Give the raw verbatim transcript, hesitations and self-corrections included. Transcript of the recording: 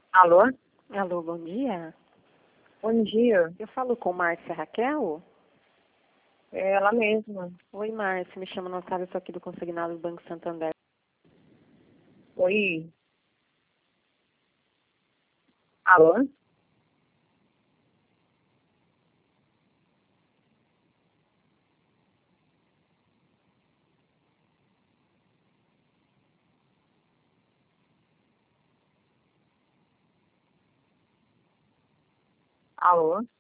Alô? Alô, bom dia. Bom dia. Eu falo com Márcia Raquel? É ela mesma. Oi, Márcia. Me chamo Natália, sou aqui do Consignado do Banco Santander. Oi. Alô? Alô?